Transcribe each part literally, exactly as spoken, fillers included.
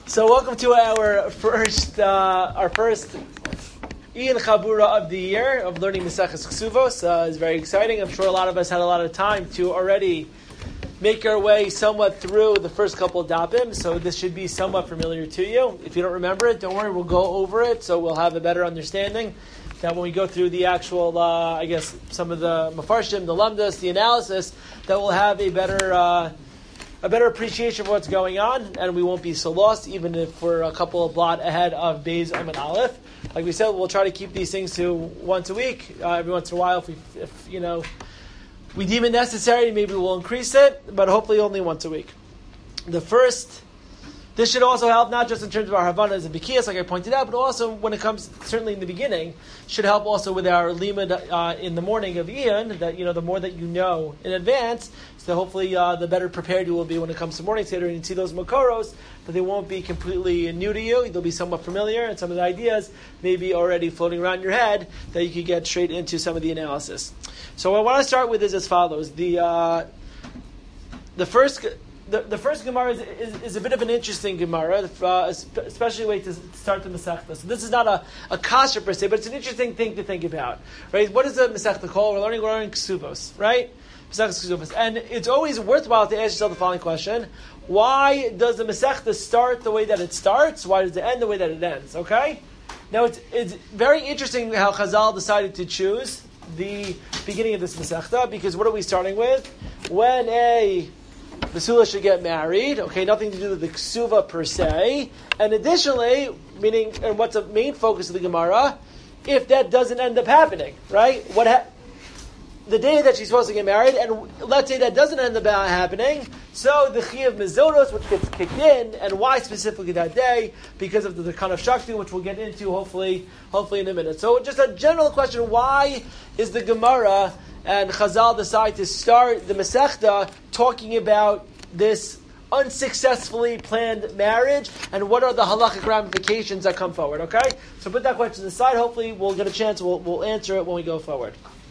So welcome to our first, uh, our first Ian Chabura of the year of learning Maseches Ksuvos. Uh, it's very exciting. I'm sure a lot of us had a lot of time to already make our way somewhat through the first couple of dapim. So this should be somewhat familiar to you. If you don't remember it, don't worry, we'll go over it so we'll have a better understanding. That when we go through the actual, uh, I guess, some of the mafarshim, the lamdas, the analysis, that we'll have a better. Uh, A better appreciation of what's going on, and we won't be so lost, even if we're a couple of blot ahead of Beis Amin Aleph. Like we said, we'll try to keep these things to once a week. Uh, every once in a while, if we, if you know, we deem it necessary, maybe we'll increase it, but hopefully only once a week. The first, this should also help not just in terms of our Havanas and Bikiyas, like I pointed out, but also when it comes, certainly in the beginning, should help also with our limud uh, in the morning of Ian. That you know, the more that you know in advance. So hopefully uh, the better prepared you will be when it comes to morning Seder, and you see those Makoros, but they won't be completely new to you. They'll be somewhat familiar, and some of the ideas may be already floating around your head that you could get straight into some of the analysis. So what I want to start with is as follows. The uh, the first the, the first Gemara is, is, is a bit of an interesting Gemara, uh, especially way to start the Masechta. So this is not a, a kasha per se, but it's an interesting thing to think about. Right? What is the Masechta called? We're learning, we're learning Ksuvos, right? And it's always worthwhile to ask yourself the following question: why does the Masechta start the way that it starts? Why does it end the way that it ends? Okay. Now it's it's very interesting how Chazal decided to choose the beginning of this Masechta, because what are we starting with? When a Basula should get married, okay, nothing to do with the Ksuva per se, and additionally, meaning, and what's the main focus of the Gemara, if that doesn't end up happening, right? What ha- the day that she's supposed to get married, and let's say that doesn't end up happening, so the Chi of Mizonos, which gets kicked in, and why specifically that day? Because of the Takana of Shakti, which we'll get into hopefully hopefully in a minute. So just a general question: why is the Gemara and Chazal decide to start the Masechta talking about this unsuccessfully planned marriage, and what are the halachic ramifications that come forward? Okay, so put that question aside. Hopefully, we'll get a chance. We'll, we'll answer it when we go forward.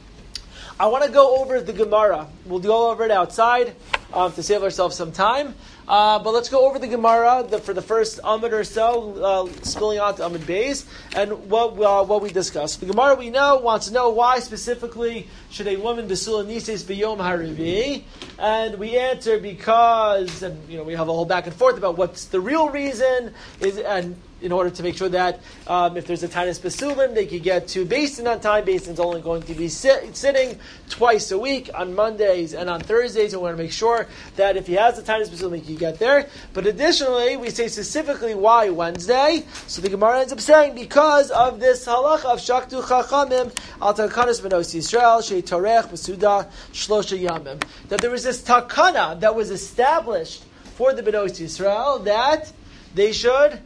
I want to go over the Gemara. We'll go over it outside um, to save ourselves some time. Uh, but let's go over the Gemara the, for the first Amud or so, uh, spilling on to Amud Beis, and what uh, what we discussed. The Gemara we know wants to know why specifically should a woman besula nises b'yom harivi, and we answer because, and you know we have a whole back and forth about what's the real reason is, and in order to make sure that um, if there's a Tainus Basulim, they could get to Basin on time. Basin's only going to be sit, sitting twice a week on Mondays and on Thursdays, and we want to make sure that if he has a Tainus Basulim, he can get there. But additionally, we say specifically why Wednesday. So the Gemara ends up saying because of this halacha of Shaktu Chachamim al Takanas Benos Yisrael Shei Torech B'Suda Shlosha Yamim, that there was this takana that was established for the Benos Yisrael that they should.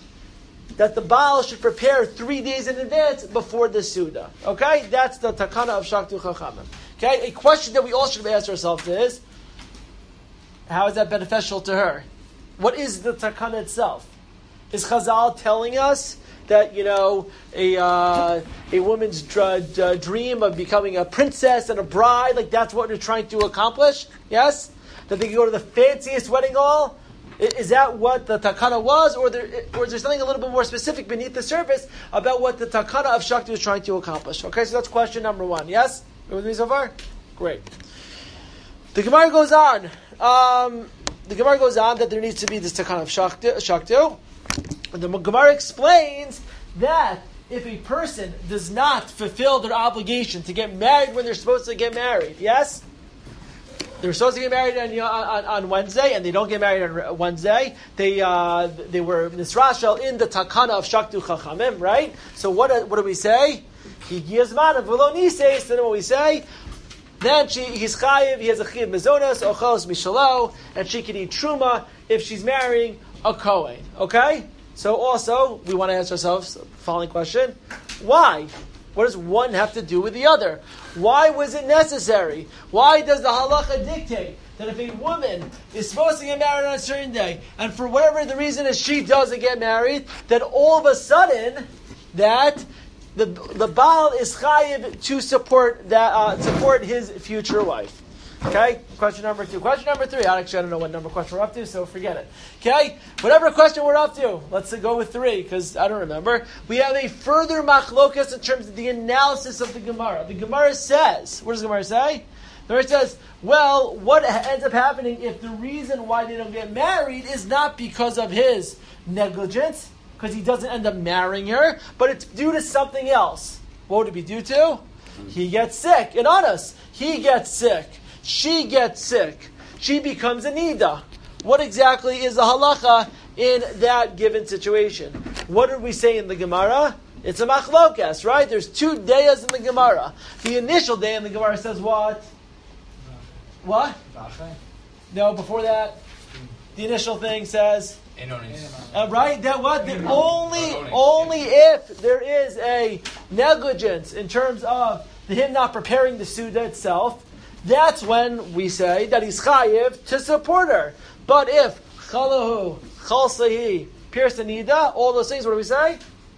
That the Baal should prepare three days in advance before the Suda. Okay? That's the takana of Shaktu Chachamim. Okay? A question that we all should ask ourselves is, how is that beneficial to her? What is the takana itself? Is Chazal telling us that, you know, a uh, a woman's dr- d- dream of becoming a princess and a bride, like that's what they're trying to accomplish? Yes? That they can go to the fanciest wedding hall? Is that what the takana was, or, there, or is there something a little bit more specific beneath the surface about what the takana of Shakti was trying to accomplish? Okay, so that's question number one. Yes? You with me so far? Great. The Gemara goes on. Um, the Gemara goes on that there needs to be this takana of Shakti. Shakti. And the Gemara explains that if a person does not fulfill their obligation to get married when they're supposed to get married, yes? They're supposed to get married on, on, on Wednesday, and they don't get married on Wednesday. They uh, they were nisrashel in the takana of Shaktu Chachamim, right? So what what do we say? He gives man v'lo nises. Then what we say? Then she he's chayiv. He has a chiv mezonos ochos mishalo, and she can eat truma if she's marrying a kohen. Okay. So also we want to ask ourselves the following question: why? What does one have to do with the other? Why was it necessary? Why does the halacha dictate that if a woman is supposed to get married on a certain day, and for whatever the reason is she doesn't get married, that all of a sudden that the the Baal is chayiv to support that uh, support his future wife? Okay, question number two. Question number three. Actually, I don't know what number question we're up to, so forget it. Okay, whatever question we're up to, let's go with three, because I don't remember. We have a further machlokas in terms of the analysis of the Gemara. The Gemara says, what does the Gemara say? The Gemara says, well, what ends up happening if the reason why they don't get married is not because of his negligence, because he doesn't end up marrying her, but it's due to something else. What would it be due to? He gets sick. And on us, he gets sick. She gets sick. She becomes a nida. What exactly is the halacha in that given situation? What did we say in the Gemara? It's a machlokas, right? There's two dayas in the Gemara. The initial day in the Gemara says what? What? No, before that, the initial thing says... Uh, right? That what? The only, only if there is a negligence in terms of the, him not preparing the Suda itself, that's when we say that he's chayiv to support her. But if chalahu, chalsahi, pierce the nida, all those things, what do we say?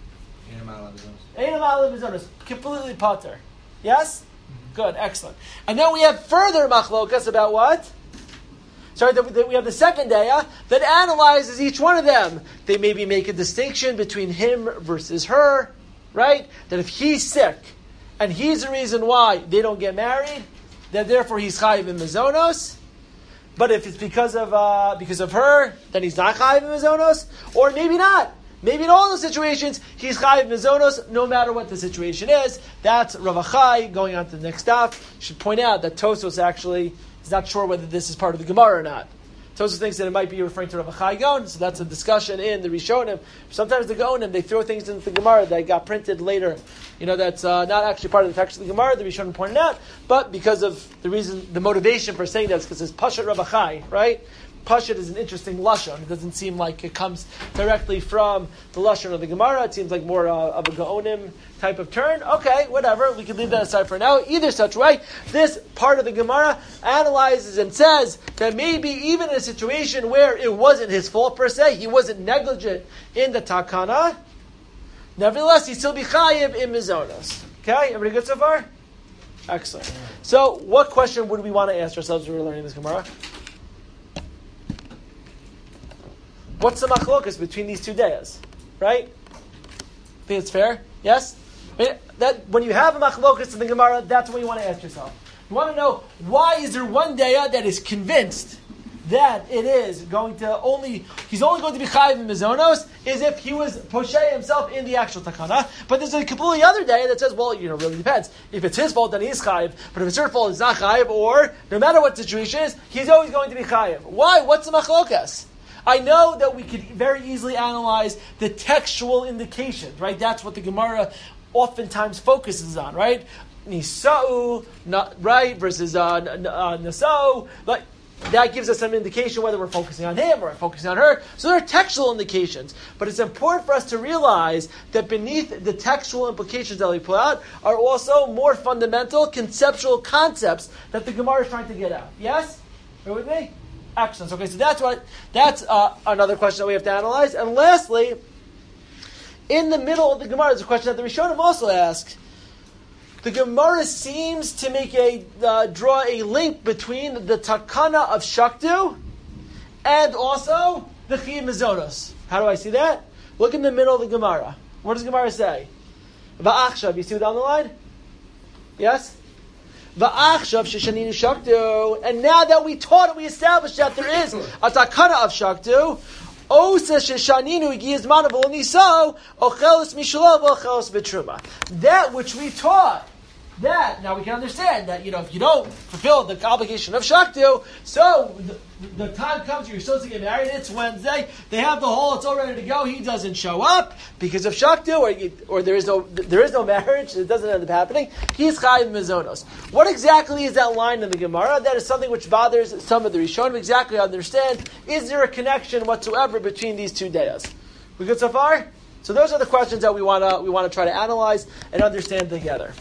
Completely pater. Yes? Mm-hmm. Good, excellent. And then we have further machlokas about what? Sorry, that we have the second daya that analyzes each one of them. They maybe make a distinction between him versus her, right? That if he's sick and he's the reason why they don't get married, that therefore he's chayiv in mizonos. But if it's because of uh, because of her, then he's not chayiv in mizonos, or maybe not. Maybe in all those situations he's chayiv mizonos, no matter what the situation is. That's Rav Achai. Going on to the next stop, should point out that Tosfos actually is not sure whether this is part of the Gemara or not. Tosfos thinks that it might be referring to Rav Achai Gaon, so that's a discussion in the Rishonim. Sometimes the Gaonim, they throw things into the Gemara that got printed later. You know, that's uh, not actually part of the text of the Gemara, the Rishonim pointed out, but because of the reason, the motivation for saying that is because it's Pashat Rav Achai, right? Pashat is an interesting lashon. It doesn't seem like it comes directly from the lashon of the Gemara. It seems like more uh, of a Gaonim type of turn. Okay, whatever. We can leave that aside for now. Either such way, this part of the Gemara analyzes and says that maybe even in a situation where it wasn't his fault per se, he wasn't negligent in the takana, nevertheless, he still be chayiv in mizonos. Okay, everybody good so far? Excellent. So, what question would we want to ask ourselves when we're learning this Gemara? What's the machlokas between these two dayas? Right? Think it's fair? Yes? I mean, that, when you have a machlokas in the Gemara, that's what you want to ask yourself. You want to know, why is there one daya that is convinced that it is going to only, he's only going to be chayiv in mizonos, is if he was posheh himself in the actual takana. But there's a completely other daya that says, well, you know, really depends. If it's his fault, then he's chayiv. But if it's her fault, it's not chayiv. Or, no matter what the situation is, he's always going to be chayiv. Why? What's the machlokas? I know that we could very easily analyze the textual indications, right? That's what the Gemara oftentimes focuses on, right? Nisa'u, not right, versus uh, n- uh, Nasa'u. Like, that gives us some indication whether we're focusing on him or we're focusing on her. So there are textual indications. But it's important for us to realize that beneath the textual implications that we pull out are also more fundamental conceptual concepts that the Gemara is trying to get at. Yes? Are you with me? Excellent. Okay, so that's what that's uh, another question that we have to analyze. And lastly, in the middle of the Gemara, there's a question that the Rishonim also ask. The Gemara seems to make a uh, draw a link between the takana of shaktu and also the chiyuv mizonos. How do I see that? Look in the middle of the Gemara. What does the Gemara say? Va'achshav. You see down the line? Yes. Va'achshav sheshaninu shaktu, and now that we taught it, we established that there is a takana of shaktu. Osa sheshaninu giyizmanav olniso ochelos mishulav ochelos betruma. That which we taught, that now we can understand that, you know, if you don't fulfill the obligation of shaktu, so the, the time comes you're supposed to get married. It's Wednesday. They have the hall. It's all ready to go. He doesn't show up because of shaktu, or or there is no there is no marriage. It doesn't end up happening. He's chayiv mizonos. What exactly is that line in the Gemara? That is something which bothers some of the Rishonim. Exactly understand. Is there a connection whatsoever between these two dayas? We good so far? So those are the questions that we wanna we want to try to analyze and understand together.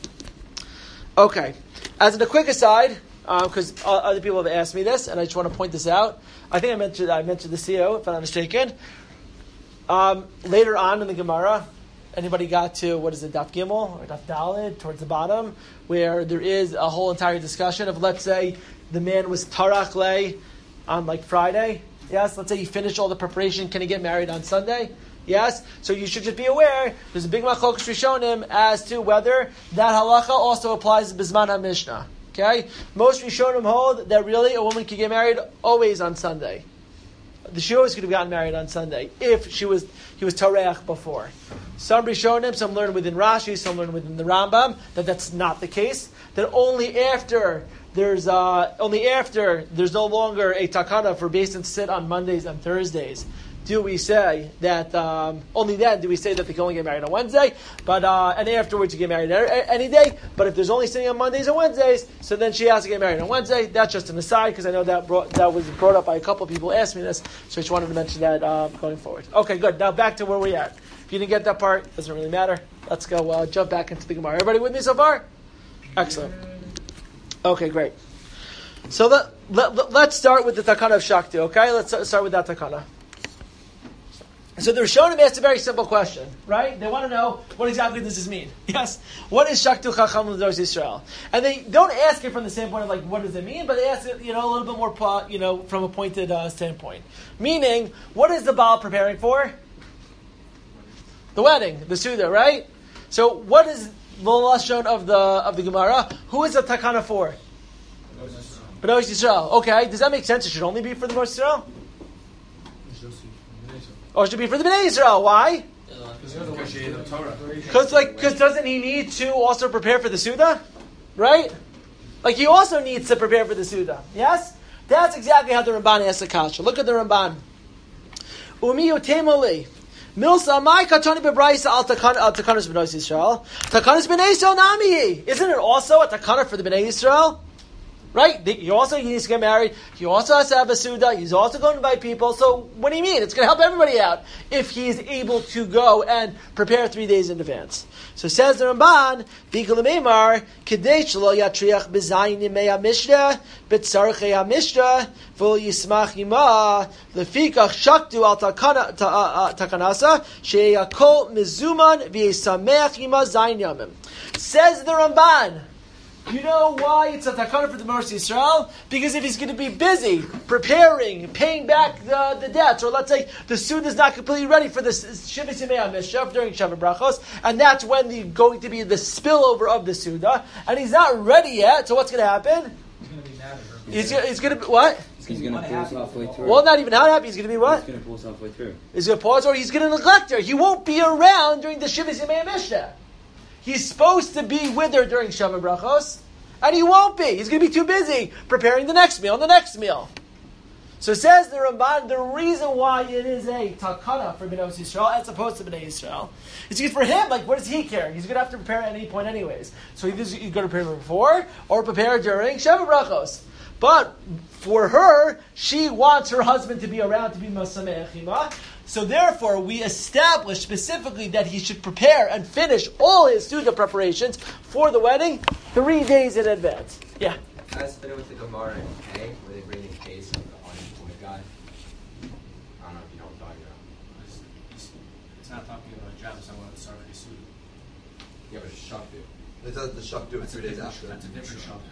Okay. As a quick aside, because uh, other people have asked me this, and I just want to point this out. I think I mentioned I mentioned the C E O, if I'm not mistaken. Um, later on in the Gemara, anybody got to, what is it, Daf Gimel or Daf Daled, towards the bottom, where there is a whole entire discussion of, let's say, the man was tarach lei on like Friday. Yes, let's say he finished all the preparation. Can he get married on Sunday? Yes, so you should just be aware. There's a big machlokas rishonim as to whether that halacha also applies to Bisman HaMishnah. Okay, most rishonim hold that really a woman can get married always on Sunday. She always could have gotten married on Sunday if she was he was tareach before. Some rishonim, some learn within Rashi, some learn within the Rambam that that's not the case. That only after there's uh, only after there's no longer a takana for beis din to sit on Mondays and Thursdays do we say that um, only then do we say that they can only get married on Wednesday, but uh, and afterwards you get married any day. But if there's only sitting on Mondays and Wednesdays, so then she has to get married on Wednesday. That's just an aside because I know that brought, that was brought up by a couple of people asked me this, so I just wanted to mention that uh, going forward. Okay, good. Now back to where we're at. If you didn't get that part, doesn't really matter. Let's go uh, jump back into the Gemara. Everybody with me so far? Excellent. Okay, great. So let, let, let's start with the takana of Shakti. Okay, let's start with that takana. So the Rishonim asked a very simple question, right? They want to know what exactly does this mean. Yes, what is Shaktu Chacham L'Dos Yisrael? And they don't ask it from the standpoint of like what does it mean, but they ask it, you know, a little bit more, you know, from a pointed uh, standpoint. Meaning, what is the Baal preparing for? The wedding, the Suda, right? So what is the lashon of the of the Gemara? Who is the takana for? B'nos Yisrael. Okay, does that make sense? It should only be for the B'nos Yisrael? Or it should be for the Bnei Yisrael. Why? Because like, because doesn't he need to also prepare for the Suda? Right? Like he also needs to prepare for the Suda. Yes? That's exactly how the Ramban asks the kasha. Look at the Ramban. Umi yotemoli. Milsa mai katoni bebraisa al takanas b'nos Yisrael. Takanas b'nei Yisrael nami. Isn't it also a takana for the Bnei Yisrael? Right? He also needs to get married. He also has to have a Suda. He's also going to invite people. So what do you mean? It's going to help everybody out if he's able to go and prepare three days in advance. So says the Ramban, Bikul Meimar, Kedei Shelo Yatriach B'zayin Yimei HaMishra, B'tzarchei HaMishra, V'lo Yismach Yima, Lefikach Shaktu Al Takanasa, She'yakol Mizuman V'yisameach Yima Zayin Yamim. Says the Ramban, you know why it's a takana for the B'nos Yisrael? Because if he's going to be busy preparing, paying back the, the debts, or let's say the Suda is not completely ready for the Shivas Yimei HaMishra during Shabbat Brachos, and that's when the going to be the spillover of the Suda, and he's not ready yet. So what's going to happen? He's going to be mad at her. He's, he's going to be what? He's going to pause halfway through. Well, not even how happy. He's going to be what? He's going to pause halfway through. He's going to pause, or he's going to neglect her. He won't be around during the Shivas Yimei HaMishra. He's supposed to be with her during Shabbat Brachos, and he won't be. He's going to be too busy preparing the next meal and the next meal. So says the Ramban, the reason why it is a takana for B'nos Yisrael as opposed to B'nai Yisrael is because for him, like, what does he care? He's going to have to prepare at any point anyways. So either he's going to prepare before or prepare during Shabbat Brachos. But for her, she wants her husband to be around to be Masameh Echima. So therefore, we establish specifically that he should prepare and finish all his Suda preparations for the wedding three days in advance. Yeah? I was spinning with the Gemara in K, where they bring the case of the unemployed guy. I don't know if you know what I'm talking about. It's, it's, it's not talking about a job, it's someone that's already sued. Yeah, but it's Shaktu. It does the shak do it That's a three days different, after. that's a different shop.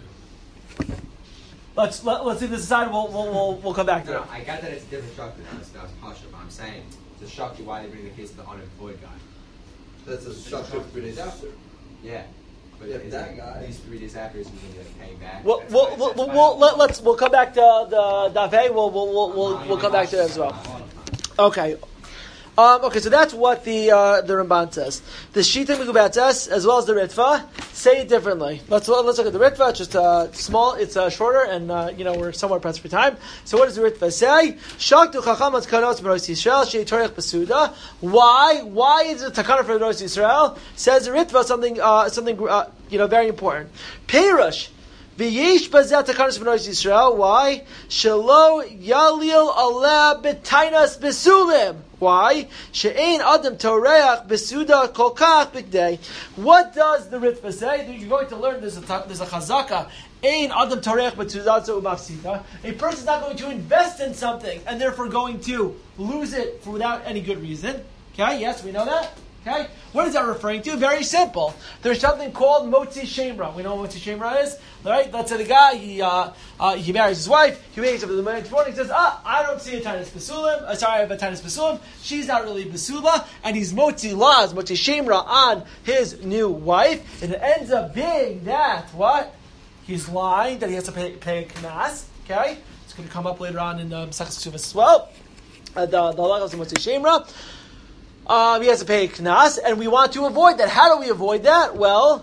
Let's let, let's leave this aside. We'll we'll we'll, we'll come back to No, it. no, I got that it's a different Shaktu. That was, that was Pasha, but I'm saying it's a Shaktu why they bring the case of the unemployed guy. That's a shak do it three days after. Yeah. But Yeah, is that it guy- at least three days after is he going to get paying back? We'll That's we'll fine, we'll, that's we'll, fine. we'll let, let's we'll come back to the Dave. We'll we'll we'll we'll, we'll come back to that as well. Okay. Um, okay, so that's what the uh, the Ramban says. The Shita Migubatzes, as well as the Ritva, say it differently. Let's let's look at the Ritva. It's just uh, small. It's uh, shorter, and uh, you know we're somewhat pressed for time. So what does the Ritva say? Shaktu chacham kanos b'ros Yisrael sheitorech b'suda. Why? Why is it takana for b'ros Yisrael? Says the Ritva something uh, something uh, you know very important. Peirush. V'yesh bazeh takanos b'nos Yisrael. Why? Shelo yalil aleh b'tainas b'sulim. Why? She'ein adam toreach besuda kolkach b'gdei. What does the Ritva say? You're going to learn there's a there's a chazaka. Ein adam toreach besuda umafsida. A person's not going to invest in something and therefore going to lose it for without any good reason. Okay, yes, we know that. Okay? What is that referring to? Very simple. There's something called Motzi Shemra. We know what Motzi Shemra is, right? Let's say the guy, he uh, uh, he marries his wife, he wakes up in the next morning, he says, ah, I don't see a Tainus Basulim, uh, sorry, I have a Tainus Basulim, she's not really Basula, and he's Motzi Laz, Motzi Shemra on his new wife, and it ends up being that, what? He's lying, that he has to pay, pay a knas, okay? It's going to come up later on in the Masechus Ksuvos as well. Uh, the the halachos of Motzi Shemra. Um, he has to pay a knas, and we want to avoid that. How do we avoid that? Well,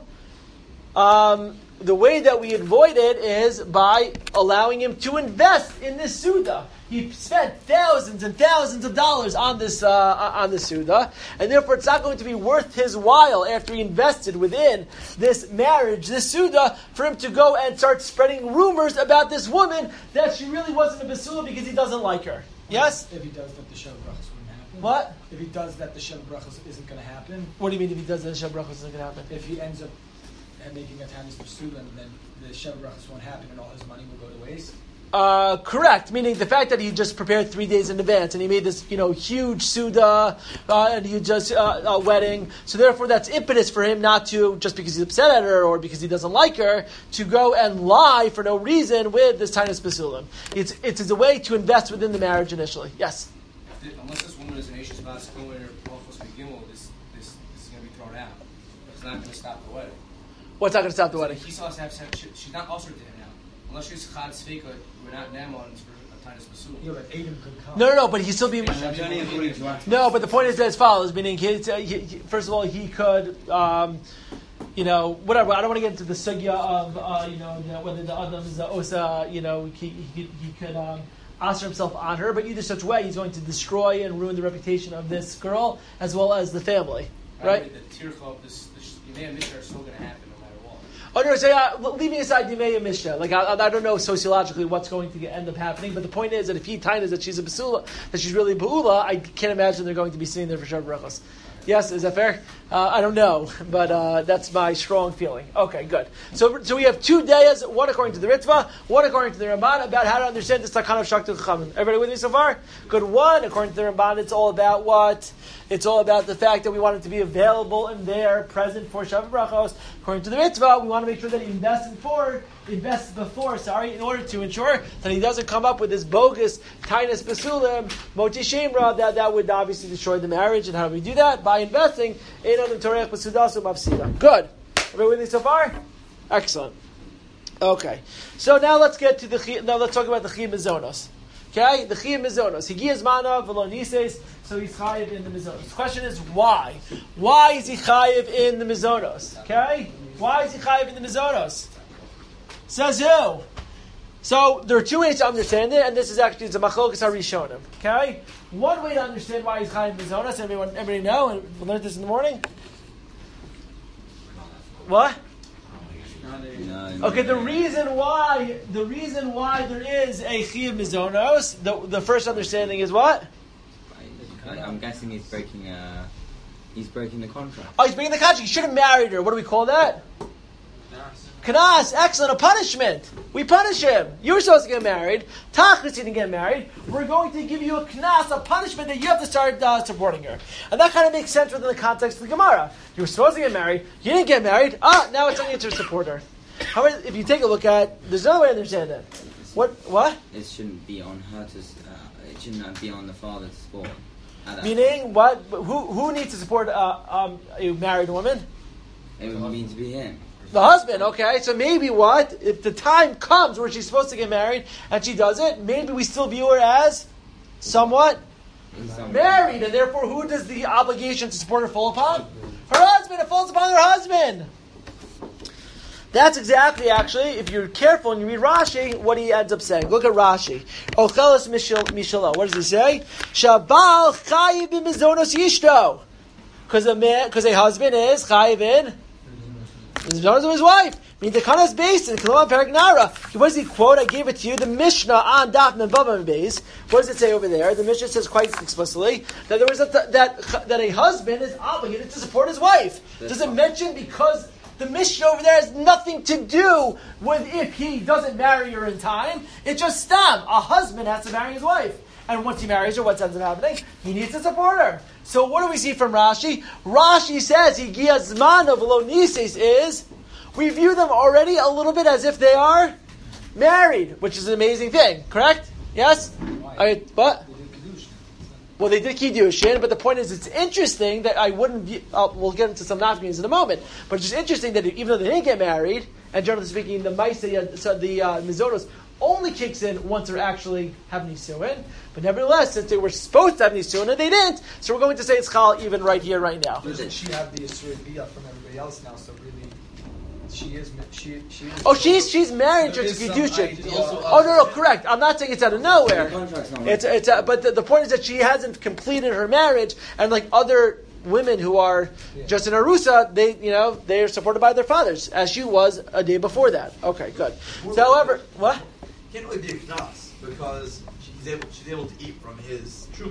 um, the way that we avoid it is by allowing him to invest in this suda. He spent thousands and thousands of dollars on this uh, on this suda, and therefore it's not going to be worth his while after he invested within this marriage, this suda, for him to go and start spreading rumors about this woman that she really wasn't a basula because he doesn't like her. Yes? If he does that, the Shem Brachos wouldn't happen. What? If he does that, the Shem Brachos isn't going to happen. What do you mean if he does that, the Shem Brachos isn't going to happen? If he ends up making a Tanis Pursuit, then the Shem Brachos won't happen and all his money will go to waste. Uh, correct. Meaning the fact that he just prepared three days in advance and he made this, you know, huge suda uh, and he just uh, uh, wedding. So therefore, that's impetus for him not to, just because he's upset at her or because he doesn't like her, to go and lie for no reason with this Tainus Basulim. It's it's a way to invest within the marriage initially. Yes. Unless this woman is an Ashes Vasco or Brachos Begimel, this this this is going to be thrown out. It's not going to stop the wedding. What's not going to stop the So wedding? He still has to have sex. She, she's not also to him now. Unless she's Chad Sveika, we're not Namon for a Tainus Basul. Yeah, but Adam could come. No, no, no. But he's still being. That's only according to us. No, but the point is as follows. Meaning, he, he, he, first of all, he could. Um, You know, whatever. I don't want to get into the sugya of, uh, you know, the, whether the Adam is the Osa, you know, he, he, he could um, answer himself on her, but either such way, he's going to destroy and ruin the reputation of this girl as well as the family, right? I mean, the tircha of this, this Yemei Mishnah are still going to happen no matter what. Oh no, so uh, leaving aside Yemei Mishnah, like I, I don't know sociologically what's going to end up happening, but the point is that if he tainas that she's a basula, that she's really a ba'ula, I can't imagine they're going to be sitting there for Shabbat Brachos. Yes, is that fair? Uh, I don't know, but uh, that's my strong feeling. Okay, good. So, so we have two dayas, one according to the Ritva, one according to the Ramban, about how to understand this Takana of Shaktu Chachamim. Everybody with me so far? Good. One, according to the Ramban, it's all about what? It's all about the fact that we want it to be available and there, present for Shabbat Brachos. According to the Ritva, we want to make sure that he invests before, invests before, sorry, in order to ensure that he doesn't come up with this bogus Tainus Basulim, Moti Shemra, that, that would obviously destroy the marriage. And how do we do that? By investing in Adam Torech Basudasu Mafsida. Good. Everybody with me so far? Excellent. Okay. So now let's get to the, now let's talk about the Chiyuv Mizonos. Okay? The Chiyuv Mizonos. Higiyaz Mana V'lo Nises, so he's chayiv in the Mizonos. The question is why? Why is he chayiv in the Mizonos? Okay? Why is he chayiv in the Mizonos? Says who? So there are two ways to understand it, and this is actually the Machlokas HaRishonim. Okay? One way to understand why he's chayiv in Mizonos, everyone, everybody know, and we learned this in the morning? What? No, Okay, the reason why the reason why there is a chiyuv mizonos, the the first understanding is what? I, I'm guessing he's breaking. Uh, he's breaking the contract. Oh, he's breaking the contract. He should have married her. What do we call that? Kanas. Excellent. A punishment. We punish him. You were supposed to get married. Tachlis didn't get married. We're going to give you a knas, a punishment that you have to start uh, supporting her. And that kind of makes sense within the context of the Gemara. You were supposed to get married. You didn't get married. Ah, now it's on you to support her. However, if you take a look at, there's another way to understand it. What? What? It shouldn't be on her to. Uh, it shouldn't be on the father to support. Meaning, what? Who who needs to support uh, um, a married woman? It would mean to be him. The husband. Okay, so maybe what? If the time comes where she's supposed to get married and she doesn't, maybe we still view her as somewhat married, and therefore, who does the obligation to support her fall upon? Her husband. It falls upon her husband. That's exactly, actually, if you're careful and you read Rashi, what he ends up saying. Look at Rashi. Ocheles Mishalo. What does he say? Shabal chayiv b'mizonos yishto. Because a man, because a husband is chayiv in mizonos of his wife. I mean, the Kanas based in Kalama Paragnara. What does he quote? I gave it to you. The Mishnah on Daf Memvav base. What does it say over there? The Mishnah says quite explicitly that there was a th- that that a husband is obligated to support his wife. Does it mention because the Mishnah over there has nothing to do with if he doesn't marry her in time? It's just stam. A husband has to marry his wife. And once he marries her, what ends up happening? He needs to support her. So what do we see from Rashi? Rashi says, Higia Zman of Lo Nises is, we view them already a little bit as if they are married, which is an amazing thing, correct? Yes? I, what? Well, they did Kiddushin, but the point is, it's interesting that I wouldn't view, uh, we'll get into some nafkins in a moment, but it's just interesting that even though they didn't get married, and generally speaking, the Maisa, so the uh, Mizonos only kicks in once they're actually have Nisuin, but nevertheless, since they were supposed to have Nisuin and they didn't, so we're going to say it's Chal even right here, right now. Doesn't she have the Yisur Biyah from everybody else now, so really, she is, she, she is... Oh, she's she's married to Kiddushin. Oh, no, no, correct. I'm not saying it's out of nowhere. It's, it's, uh, but the, the point is that she hasn't completed her marriage, and like other women who are yeah. just in Arusa, they, you know, they are supported by their fathers, as she was a day before that. Okay, good. So, however, what? Can't really be a knas because she's able she's able to eat from his truma.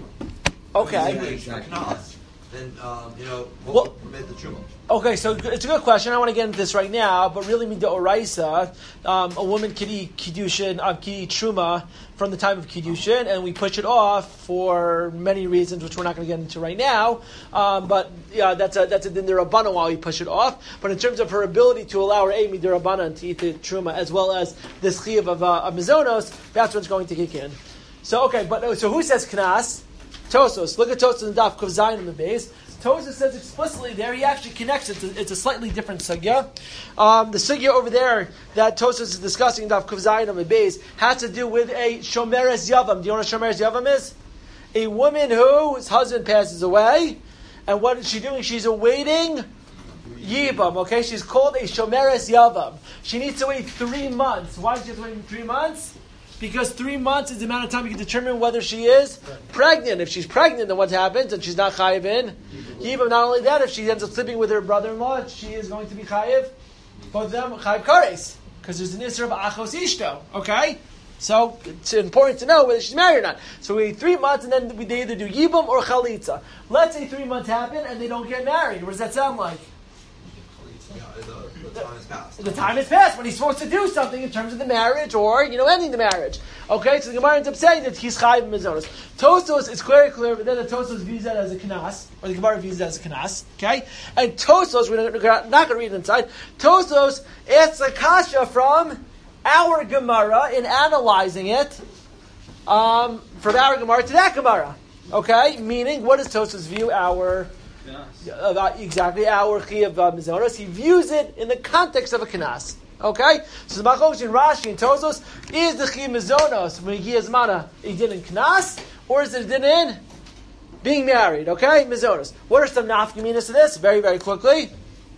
Okay. When he's a knas, then um, you know what well, will permit the truma. Okay, so it's a good question. I don't want to get into this right now, but really, mida oraisa, um, a woman could eat kiddushin, uh, could eat truma from the time of kiddushin, and we push it off for many reasons, which we're not going to get into right now. Um, but yeah, that's a that's a din derabbanan while we push it off. But in terms of her ability to allow her a mida derabbanan to eat the truma as well as this chiyuv of, uh, of mizonos, that's what's going to kick in. So okay, but so who says knas? Tosos. Look at Tosos in Daf Kuf Zayin in the base. Tosos says explicitly there, he actually connects it to, it's a slightly different sugya. Um, the sugya over there that Tosos is discussing in Daf Kuf Zayin on the base has to do with a Shomeres Yavam. Do you know what a Shomeres Yavam is? A woman whose husband passes away, and what is she doing? She's awaiting Yibam, okay? She's called a Shomeres Yavam. She needs to wait three months. Why does she have to wait three months? Because three months is the amount of time you can determine whether she is pregnant. If she's pregnant, then what happens? And she's not chayiv in Yibam. Not only that, if she ends up sleeping with her brother-in-law, she is going to be chayiv. Both of them chayiv kares. Because there's an isra of achos ishto. Okay? So, it's important to know whether she's married or not. So we wait three months and then they either do Yibam or chalitza. Let's say three months happen and they don't get married. What does that sound like? Yeah, the, the time has passed. The time has passed when he's supposed to do something in terms of the marriage or, you know, ending the marriage. Okay, so the Gemara ends up saying that he's chayiv mizonos. Tosos, it's very clear, but then the Tosos views that as a knas, or the Gemara views that as a knas. Okay, and Tosos, we're not going to read it inside. Tosos asks a kasha from our Gemara in analyzing it, um, from our Gemara to that Gemara. Okay, meaning what does Tosos view our about exactly our chiyuv uh, mizonos? He views it in the context of a knas. Okay, so the machlokas in Rashi and Tosos is the chiyuv mizonos when he has mana he did in knas, or is it did in being married? Okay, mizonos. What are some nafkaminas to this? Very very quickly.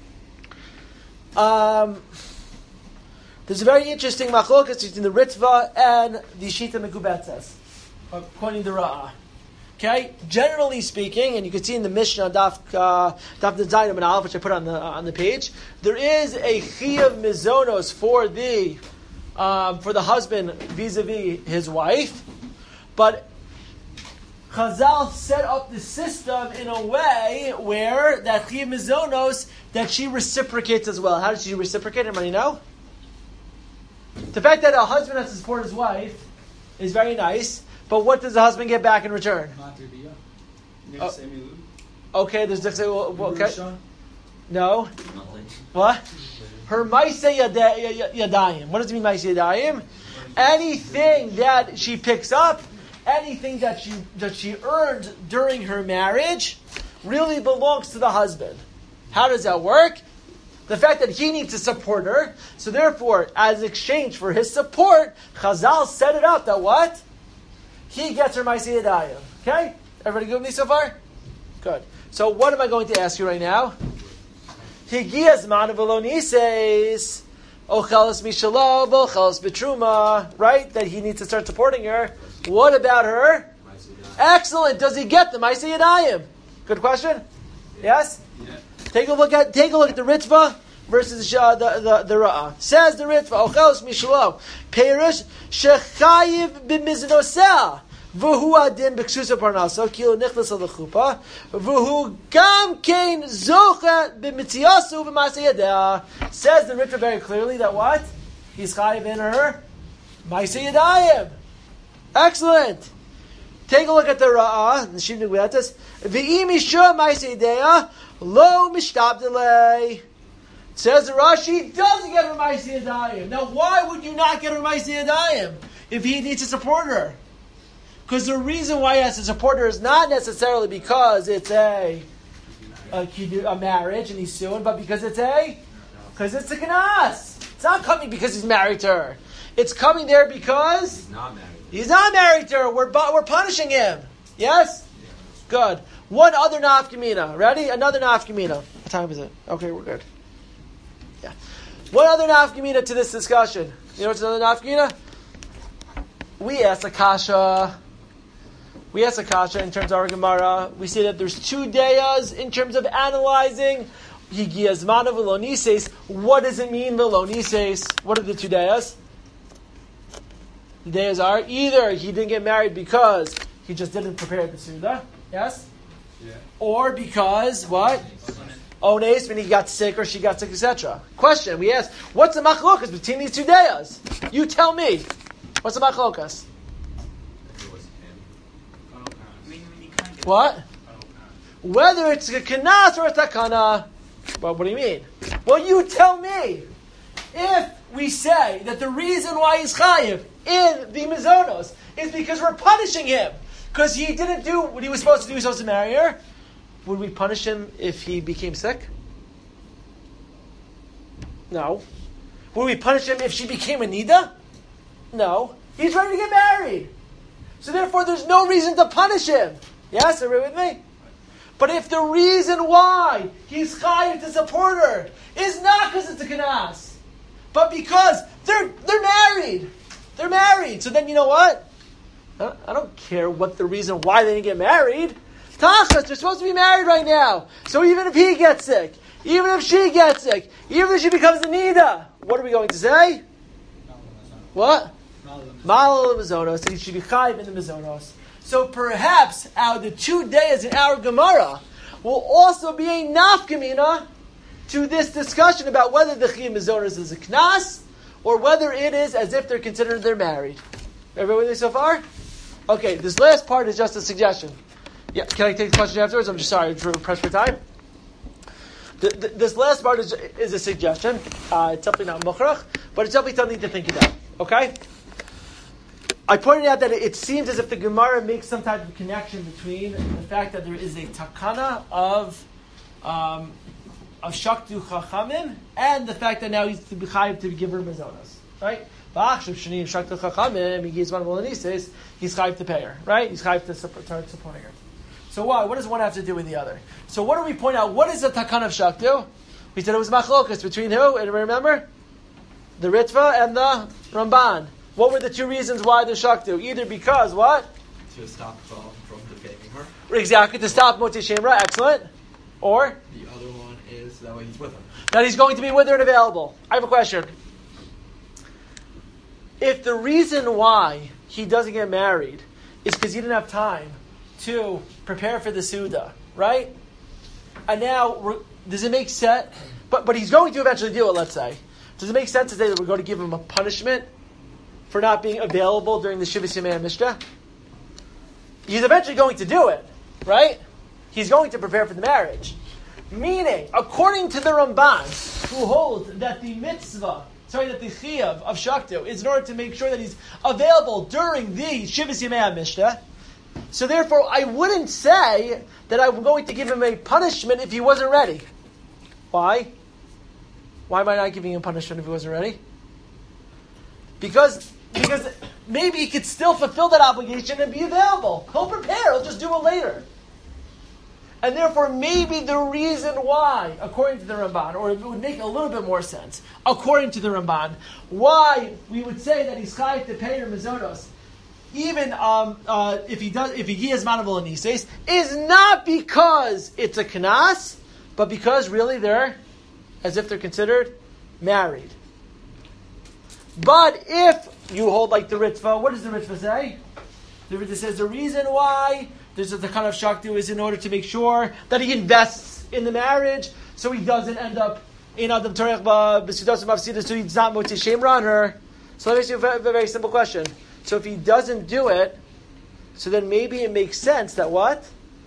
Um, there's a very interesting machlokas between the Ritva and the Shita Mekubetzes, according to Ra'ah. Okay, generally speaking, and you can see in the Mishnah Daf uh, Daf Zayin and Aleph, which I put on the uh, on the page, there is a chiyuv mizonos for the um, for the husband vis-a-vis his wife, but Chazal set up the system in a way where that chiyuv mizonos that she reciprocates as well. How does she reciprocate? Anybody know? The fact that a husband has to support his wife is very nice. But what does the husband get back in return? Oh, okay, there's okay. No. What? Her maaseh yadayim. What does it mean, maaseh yadayim? Anything that she picks up, anything that she that she earned during her marriage, really belongs to the husband. How does that work? The fact that he needs to support her, so therefore, as exchange for his support, Chazal set it up that what? He gets her maaseh yadayim. Okay? Everybody good with me so far? Good. So what am I going to ask you right now? Higias man v'lo nises ochelas mishalo v'ochelas b'truma. Right? That he needs to start supporting her. What about her? Excellent. Does he get the maaseh yadayim? Good question. Yes. Yeah. Take a look at take a look at the Ritva versus uh, the the the Ra'ah. Says the Ritva, Ochelos Mishalo, Perish Shechayiv b'miznoseh, v'hu adin b'ksusa parnaso, kilo nichlas al chupa, v'hu gam kein zocha b'mitziasu v'maaseh yadeh. Says the Ritva very clearly that what? He's chayiv in her maaseh yadayim. Excellent. Take a look at the Ra'ah, the Shivnik Be'etas. V'im Isha Ma'aseh Lo Mishtabdelei. Says the Rashi, he doesn't get her Ma'aseh Yadayim. Now, why would you not get her Ma'aseh Yadayim if he needs to support her? Because the reason why he has to support her is not necessarily because it's a a, a marriage and he's suing, but because it's a because it's a Knas. It's not coming because he's married to her. It's coming there because He's not married. He's not married to her. We're we're punishing him. Yes? Good. One other nafkamina. Ready? Another nafkamina. What time is it? Okay, we're good. Yeah. One other nafkamina to this discussion. You know what's another nafkamina? We asked Akasha. We asked Akasha in terms of our Gemara. We say that there's two dayas in terms of analyzing. Higiyazmana velonises. What does it mean velonises? What are the two dayas? The dayas are either he didn't get married because he just didn't prepare the Suda. Yes? Yeah. Or because, what? Ones, when he got sick or she got sick, et cetera. Question, we ask, what's the machlokas between these two dayas? You tell me. What's the machlokas? What? Whether it's a kanas or a takana. Well, what do you mean? Well, you tell me. If we say that the reason why he's chayiv in the mizonos is because we're punishing him because he didn't do what he was supposed to do, he was supposed to marry her, would we punish him if he became sick? No. Would we punish him if she became a nida? No. He's ready to get married. So therefore there's no reason to punish him. Yes, are you with me? But if the reason why he's chayiv to support her is not because it's a kanas, but because they're they're married. They're married. So then you know what? I don't care what the reason why they didn't get married. Tachas, they're supposed to be married right now. So even if he gets sick, even if she gets sick, even if she becomes a nida, what are we going to say? What? Malal mizonos. He should be chayiv in the mizonos. So perhaps out of the two days in our Gemara will also be a nafkamina to this discussion about whether the chiyuv mizonos is a knas or whether it is as if they're considered they're married. Everybody with me so far? Okay, this last part is just a suggestion. Yeah, can I take the question afterwards? I'm just sorry for press for time. The, the, this last part is, is a suggestion. Uh, it's definitely not mukhrach, but it's definitely something to think about. Okay? I pointed out that it, it seems as if the Gemara makes some type of connection between the fact that there is a takana of um, of shaktu chachamim and the fact that now he's to be chayiv to give her mazonos, right? He's chayiv to pay her, right? He's chayiv to start supporting her. So why? What does one have to do with the other? So what do we point out? What is the takan of shaktu? We said it was machlokas between who? Anybody remember? The Ritva and the Ramban. What were the two reasons why the shaktu? Either because what? To stop from, from defaming her. Exactly, to stop Moti Shemra, excellent. Or? The other one is that way he's with her. That he's going to be with her and available. I have a question. If the reason why he doesn't get married is because he didn't have time to prepare for the Suda, right? And now, does it make sense? But but he's going to eventually do it, let's say. Does it make sense to say that we're going to give him a punishment for not being available during the Shivas Yemei Mishnah? He's eventually going to do it, right? He's going to prepare for the marriage. Meaning, according to the Ramban, who holds that the mitzvah, sorry, that the chiyuv of shaktu is in order to make sure that he's available during the Shivas Yemei Mishnah. So therefore, I wouldn't say that I'm going to give him a punishment if he wasn't ready. Why? Why am I not giving him punishment if he wasn't ready? Because because maybe he could still fulfill that obligation and be available. He'll prepare. He'll just do it later. And therefore, maybe the reason why, according to the Ramban, or it would make a little bit more sense, according to the Ramban, why we would say that he's chayiv to pay her mizonos, even um, uh, if he does, if he has manavol anises, is not because it's a kanas, but because really they're as if they're considered married. But if you hold like the Ritva, what does the Ritva say? The Ritva says the reason why there's a kind of shaktu is in order to make sure that he invests in the marriage, so he doesn't end up in Adam Torech b'sudas mafsidas, so he's not moti shemra on her. So let me ask you a very, very simple question. So if he doesn't do it, So then maybe it makes sense that what?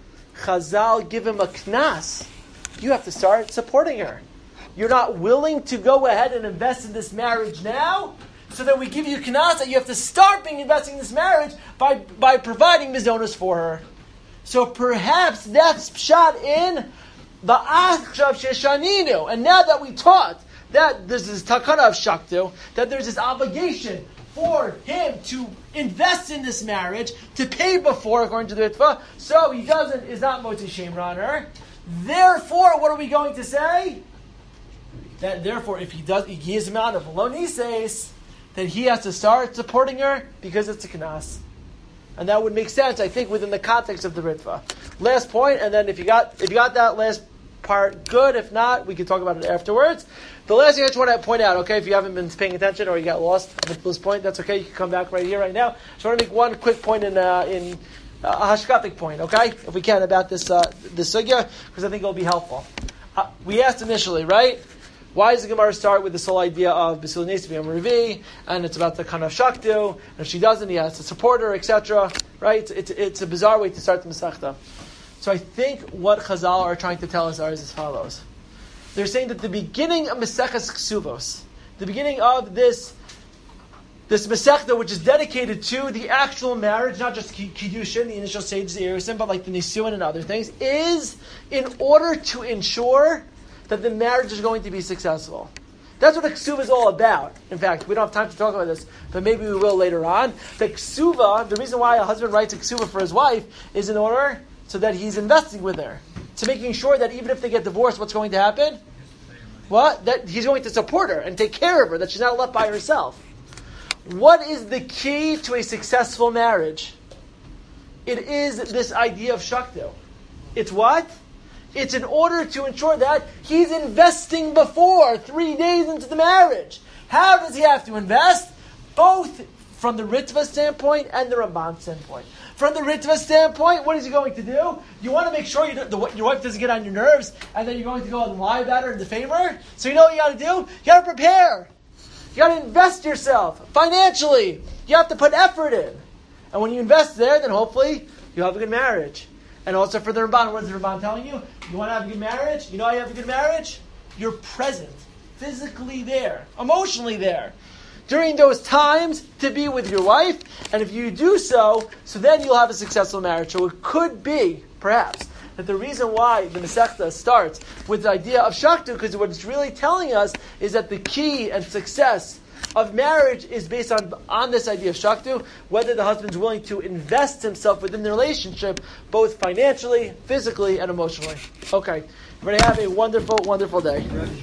Chazal give him a knas. You have to start supporting her. You're not willing to go ahead and invest in this marriage now, so that we give you knas that you have to start being investing in this marriage by, by providing mizonos for her. So perhaps that's shot in the achshav sheshaninu. And now that we taught that there's this takana of shaktu, that there's this obligation for him to invest in this marriage, to pay before, according to the Ritva, so he doesn't, is not motzi shem on her. Therefore, what are we going to say? That therefore, if he does, he gives him out of lo nises, then he has to start supporting her because it's a knas. And that would make sense, I think, within the context of the Ritva. Last point, and then if you got if you got that last part, good. If not, we can talk about it afterwards. The last thing I just want to point out, okay, if you haven't been paying attention or you got lost at this point, that's okay. You can come back right here, right now. Just want to make one quick point in uh, in uh, a hashkafic point, okay, if we can, about this uh, this sugya, because I think it'll be helpful. Uh, we asked initially, right? Why does the Gemara start with this whole idea of B'sil Nes B'Yom Revi, and it's about the kind of Shaktu, and if she doesn't, he has to support her, et cetera. Right? It's, it's, it's a bizarre way to start the Masechta. So I think what Chazal are trying to tell us are as follows. They're saying that the beginning of Maseches Ksuvos, the beginning of this this Masechta, which is dedicated to the actual marriage, not just Kiddushin, the initial stages of Erusin, but like the Nisuin and other things, is in order to ensure that the marriage is going to be successful. That's what the ksuva is all about. In fact, we don't have time to talk about this, but maybe we will later on. The ksuva, the reason why a husband writes a ksuva for his wife is in order so that he's investing with her. To making sure that even if they get divorced, what's going to happen? What? That he's going to support her and take care of her, that she's not left by herself. What is the key to a successful marriage? It is this idea of shaktu. It's what? It's in order to ensure that he's investing before three days into the marriage. How does he have to invest? Both from the Ritva standpoint and the Ramban standpoint. From the Ritva standpoint, what is he going to do? You want to make sure you don't, the, your wife doesn't get on your nerves, and then you're going to go and lie about her and defame her. So you know what you got to do? You got to prepare. You got to invest yourself financially. You have to put effort in. And when you invest there, then hopefully you'll have a good marriage. And also for the Ramban, what is the Ramban telling you? You want to have a good marriage? You know how you have a good marriage? You're present, physically there, emotionally there, during those times to be with your wife. And if you do so, so then you'll have a successful marriage. So it could be, perhaps, that the reason why the Masechta starts with the idea of Shaktu, because what it's really telling us is that the key and success of marriage is based on, on this idea of Shaktu, whether the husband's willing to invest himself within the relationship, both financially, physically, and emotionally. Okay, everybody have a wonderful, wonderful day.